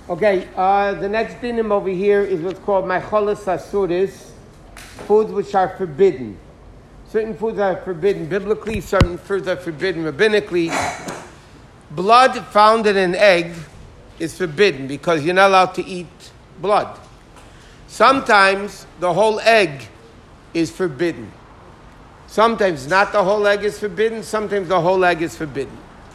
Okay, the next dinim over here is what's called Macholas Asuris, foods which are forbidden. Certain foods are forbidden biblically, certain foods are forbidden rabbinically. Blood found in an egg is forbidden because you're not allowed to eat blood. Sometimes the whole egg is forbidden. Sometimes not the whole egg is forbidden, sometimes the whole egg is forbidden.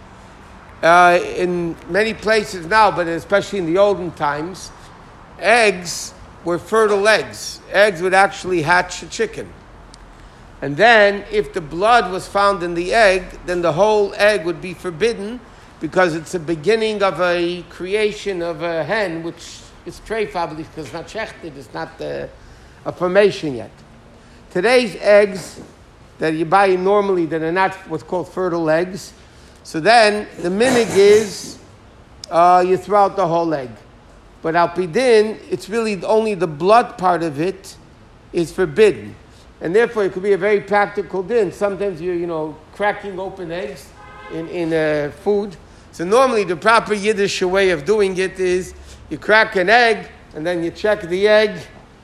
In many places now, but especially in the olden times, eggs were fertile eggs. Eggs would actually hatch a chicken. And then, if the blood was found in the egg, then the whole egg would be forbidden because it's the beginning of a creation of a hen, which is treifah because it's not shechted, it's not a formation yet. Today's eggs that you buy normally that are not what's called fertile eggs, so then the minig is you throw out the whole egg. But al pidin, it's really only the blood part of it is forbidden. And therefore, it could be a very practical din. Sometimes you're, cracking open eggs in food. So normally, the proper Yiddish way of doing it is you crack an egg, and then you check the egg,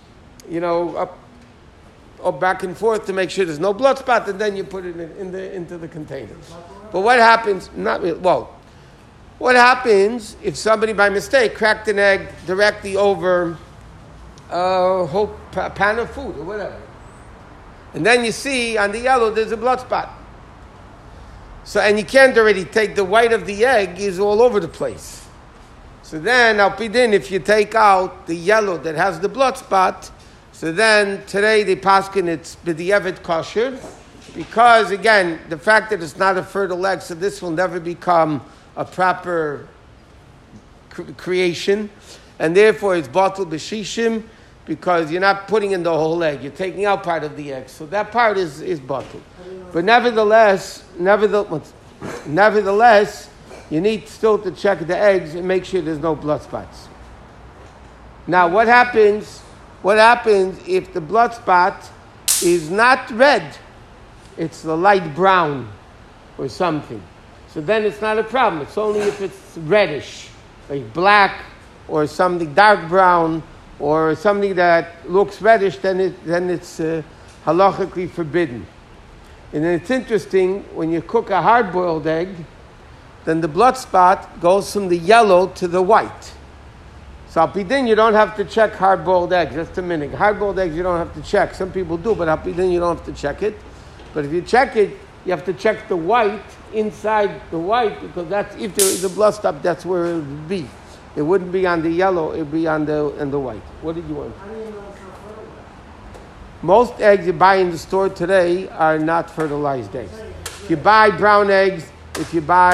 up back and forth to make sure there's no blood spot, and then you put it into the container. But what happens? What happens if somebody by mistake cracked an egg directly over a whole pan of food or whatever? And then you see on the yellow there's a blood spot. So, and you can't already take the white of the egg is all over the place. So then, al pidin, if you take out the yellow that has the blood spot, so then today they paskin it's b'di'evet kosher, because again, the fact that it's not a fertile egg, so this will never become a proper creation, and therefore it's batel b'shishim, because you're not putting in the whole egg, you're taking out part of the egg. So that part is batel. But nevertheless, you need still to check the eggs and make sure there's no blood spots. Now, what happens if the blood spot is not red? It's the light brown or something. So then it's not a problem. It's only if it's reddish, like black or something dark brown, or something that looks reddish, then it's halachically forbidden. And then it's interesting, when you cook a hard-boiled egg, then the blood spot goes from the yellow to the white. So alpidin, you don't have to check hard-boiled eggs. That's the minhag. Hard-boiled eggs you don't have to check. Some people do, but alpidin you don't have to check it. But if you check it, you have to check the white inside the white, because that's, if there is a blood spot, that's where it would be. It wouldn't be on the yellow, it would be on the white. What did you want? How do you know it's not fertilized? Most eggs you buy in the store today are not fertilized eggs. If you buy brown eggs, if you buy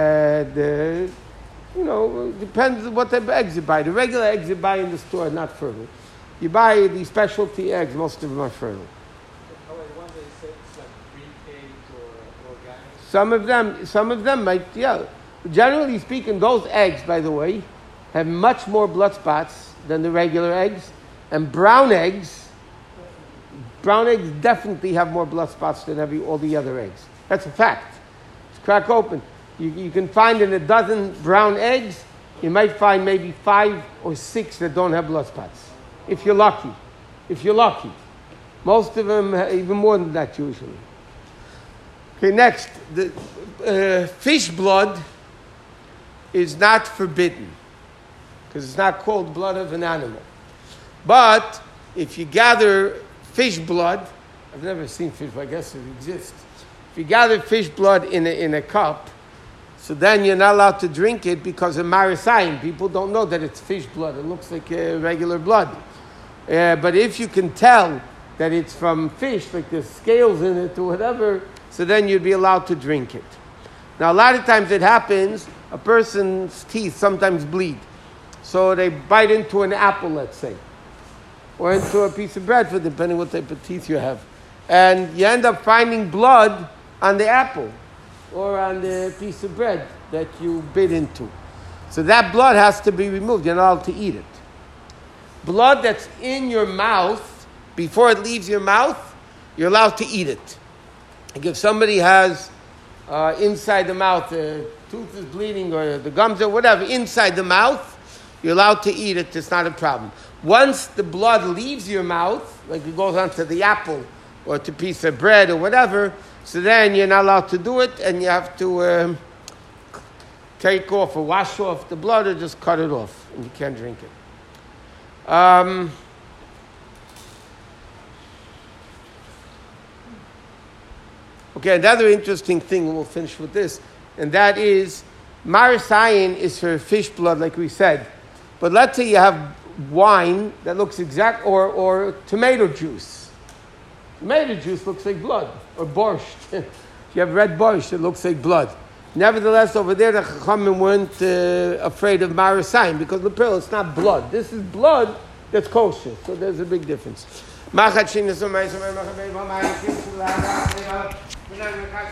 depends on what type of eggs you buy. The regular eggs you buy in the store are not fertile. You buy the specialty eggs, most of them are fertile. Oh, wait, the ones that you say it's like pre-caked or organic? Some of them might, yeah. Generally speaking, those eggs, by the way, have much more blood spots than the regular eggs. And brown eggs definitely have more blood spots than all the other eggs. That's a fact. It's crack open. You can find in a dozen brown eggs, you might find maybe 5 or 6 that don't have blood spots. If you're lucky. Most of them, even more than that usually. Okay, next. The fish blood is not forbidden, because it's not called blood of an animal. But if you gather fish blood, I've never seen fish, but I guess it exists. If you gather fish blood in a cup, so then you're not allowed to drink it because of marasayim. People don't know that it's fish blood. It looks like regular blood. But if you can tell that it's from fish, like there's scales in it or whatever, so then you'd be allowed to drink it. Now, a lot of times it happens, a person's teeth sometimes bleed. So they bite into an apple, let's say, or into a piece of bread, depending what type of teeth you have. And you end up finding blood on the apple or on the piece of bread that you bit into. So that blood has to be removed. You're not allowed to eat it. Blood that's in your mouth, before it leaves your mouth, you're allowed to eat it. Like if somebody has inside the mouth, the tooth is bleeding or the gums or whatever, inside the mouth, you're allowed to eat it. It's not a problem. Once the blood leaves your mouth, like it goes onto the apple or to a piece of bread or whatever, so then you're not allowed to do it, and you have to take off or wash off the blood or just cut it off, and you can't drink it. Okay, another interesting thing, and we'll finish with this, and that is, Maris Ayin is for fish blood, like we said. But let's say you have wine that looks or tomato juice. Tomato juice looks like blood, or borscht. If you have red borscht, it looks like blood. Nevertheless, over there, the Chachamim weren't afraid of Maris Ayin, because Lepil, it's not blood. This is blood that's kosher, so there's a big difference.